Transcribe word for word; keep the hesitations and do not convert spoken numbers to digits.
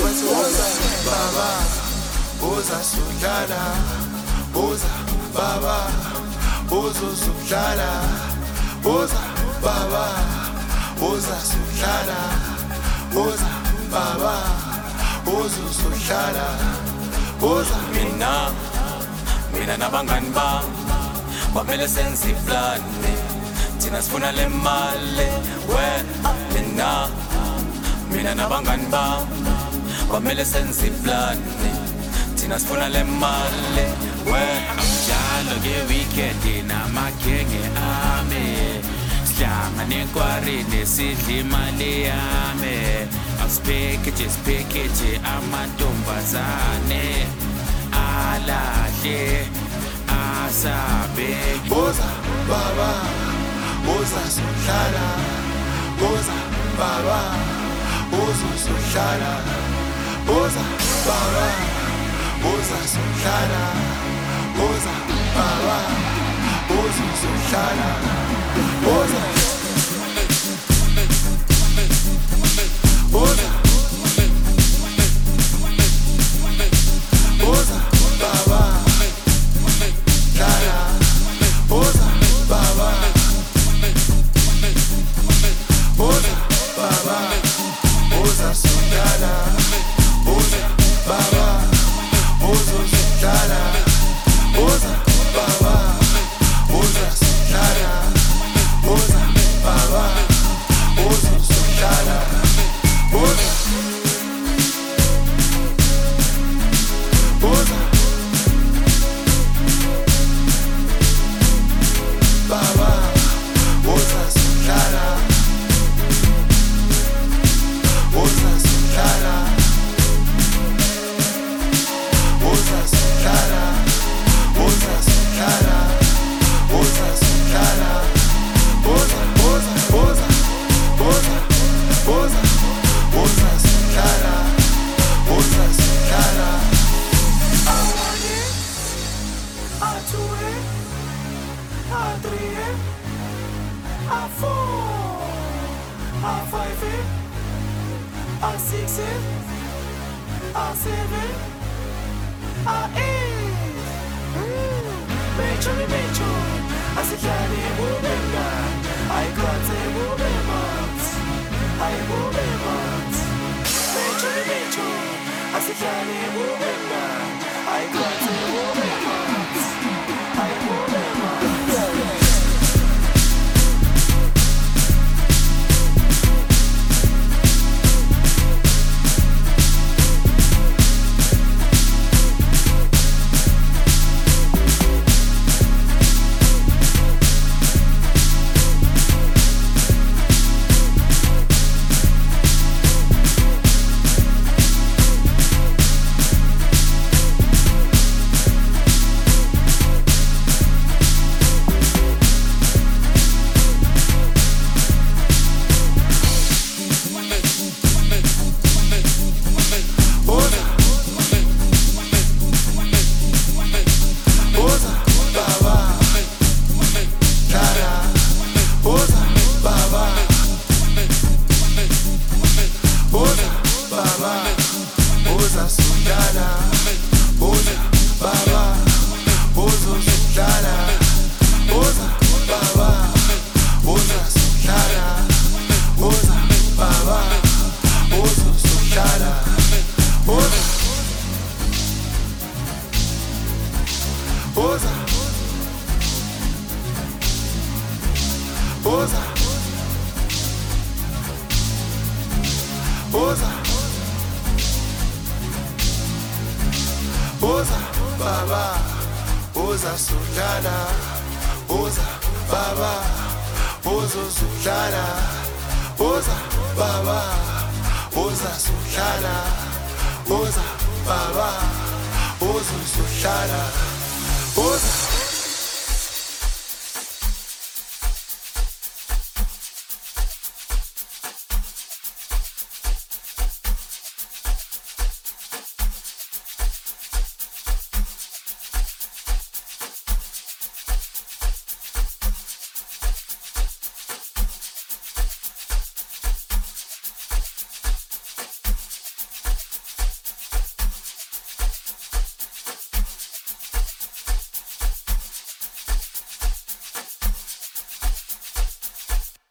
bathi woza baba, woza sudlala, woza baba, uzosudlala, woza baba, woza sudlala, woza baba, uzosudlala, woza. Mina, mina nabangani bami kwamele senze iplani, thina sifuna le mali wena. Mina, mina nabangani bami kwamele senze iplani, thina sifuna le mali wena. Njalo ke weekend namagenge ame, sihlangane enkwareni sidla imali yami. Asiphekethe siphekethe amantombazane alahle asabe. Woza baba, woza sudlala, woza baba, uzosudlala, woza baba, woza sudlala, woza baba, uzosudlala, woza, woza, woza baba, dlala, woza baba, woza baba, woza sudlala, woza baba, uzosudlala, woza baba, woza sudlala, woza baba, uzosudlala, woza, woza baba, woza sudlala, woza sudlala, woza sudlala, woza sudlala, woza sudlala, woza, woza, woza, woza, woza, woza sudlala, woza sudlala. A two, a three, a four, a five, a six, a seven, a eight. Mecho ni mecho, asihlale bubenga, ayikhathe bubemat, ayibubemat. Mecho ni mecho, asihlale bubenga, ayikhathe bubemat, ayibubemat. Woza, woza, woza, woza baba, woza sudlala, woza baba, uzosudlala, woza baba, woza sudlala, woza baba, uzosudlala, woza.